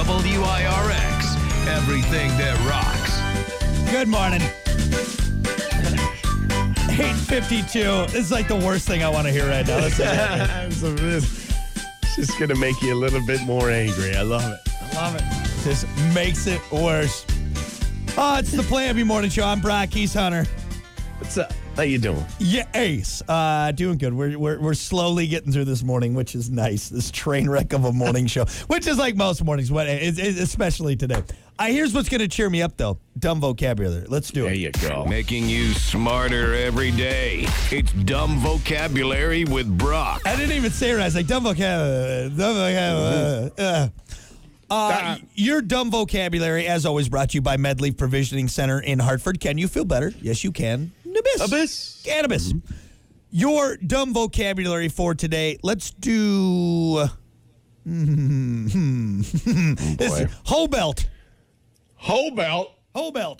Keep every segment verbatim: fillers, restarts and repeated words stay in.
W I R X, everything that rocks. Good morning. eight fifty-two. This is like the worst thing I want to hear right now. Listen. It's just going to make you a little bit more angry. I love it. I love it. This makes it worse. Oh, it's the Plan B Morning Show. I'm Brock. He's Hunter. What's up? How you doing? Yeah, Ace. Uh, doing good. We're, we're we're slowly getting through this morning, which is nice. This train wreck of a morning show, which is like most mornings, but it, it, especially today. Uh, here's what's going to cheer me up, though. Dumb vocabulary. Let's do it. There you go. Making you smarter every day. It's Dumb Vocabulary with Brock. I didn't even say it right. I was like, dumb vocabulary. Dumb vocabulary. Uh, uh, your dumb vocabulary, as always, brought to you by MedLeaf Provisioning Center in Hartford. Can you feel better? Yes, you can. Abyss. Abyss. Cannabis. Mm-hmm. Your dumb vocabulary for today. Let's do. Hmm. This is hoe belt. Hoe belt. Hoe belt.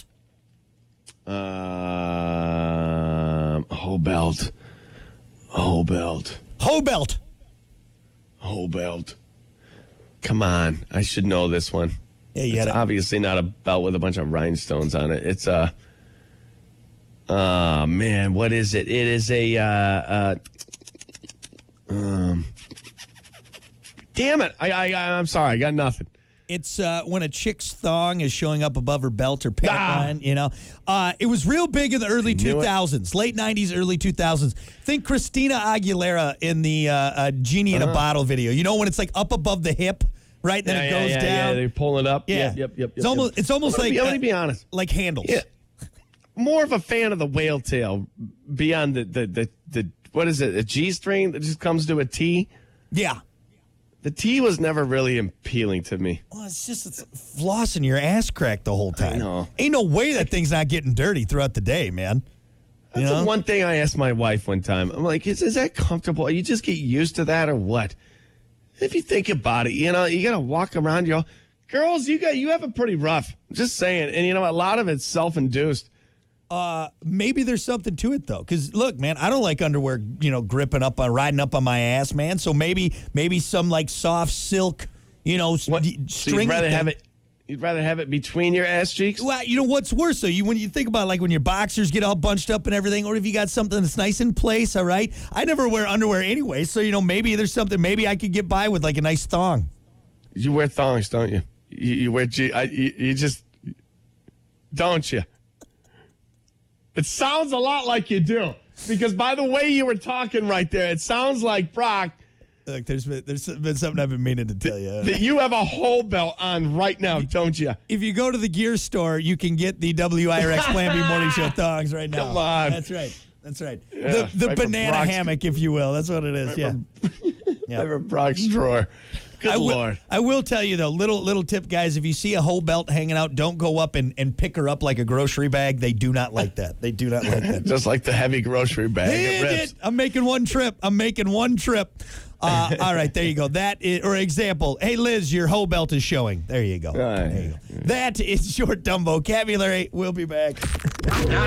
Um, hoe belt. Hoe belt. Hoe belt. Hoe belt. Come on. I should know this one. Yeah, you it's gotta- obviously not a belt with a bunch of rhinestones on it. It's a. Oh, man, what is it? It is a, uh, uh, um, damn it. I, I, I'm sorry. I got nothing. It's uh, when a chick's thong is showing up above her belt or pant Ah. line, you know. Uh, it was real big in the early Knew it. two thousands, late nineties, early two thousands. Think Christina Aguilera in the uh, uh, Genie in a Bottle video. You know when it's like up above the hip, right? Then Yeah, it yeah, goes yeah, down. Yeah, they pull it up. Yeah. Yep, yep, yep. It's yep, almost, yep. it's almost I'm like, gonna be, I'm uh, gonna be honest. like handles. Yeah. More of a fan of the whale tail beyond the, the, the, the what is it, a G string that just comes to a T? Yeah. The T was never really appealing to me. Well, it's just it's flossing your ass crack the whole time. I know. Ain't no way that thing's not getting dirty throughout the day, man. You That's know? the one thing I asked my wife one time. I'm like, is, is that comfortable? You just get used to that or what? If you think about it, you know, you got to walk around, you know, girls, you got you have it pretty rough. Just saying. And, you know, a lot of it's self-induced. Uh, maybe there's something to it though, because look, man, I don't like underwear, you know, gripping up on riding up on my ass, man. So maybe, maybe some like soft silk, you know, What? d- So string. you'd rather have it, you'd rather have it between your ass cheeks? Well, you know what's worse though? You when you think about like when your boxers get all bunched up and everything, or if you got something that's nice in place. All right, I never wear underwear anyway, so you know maybe there's something. Maybe I could get by with like a nice thong. You wear thongs, don't you? You, you wear G. I, you, you just don't you? It sounds a lot like you do, because by the way you were talking right there, it sounds like, Brock, Look, there's been, there's been something I've been meaning to tell you. that you have a whole belt on right now, don't you? If you go to the gear store, you can get the W I R X Plan B Morning Show thongs right now. Come on. That's right. That's right. Yeah, the the right from banana Brock's- hammock, if you will. That's what it is. Yeah. Yeah. Ever Brock's drawer. Good I will, Lord. I will tell you, though, little little tip, guys, if you see a whole belt hanging out, don't go up and, and pick her up like a grocery bag. They do not like that. They do not like that. Just like the heavy grocery bag. Hit It rips. it. I'm making one trip. I'm making one trip. Uh, all right, there you go. That is, or example, hey, Liz, your whole belt is showing. There you go. Right. There you go. That is your dumb vocabulary. We'll be back.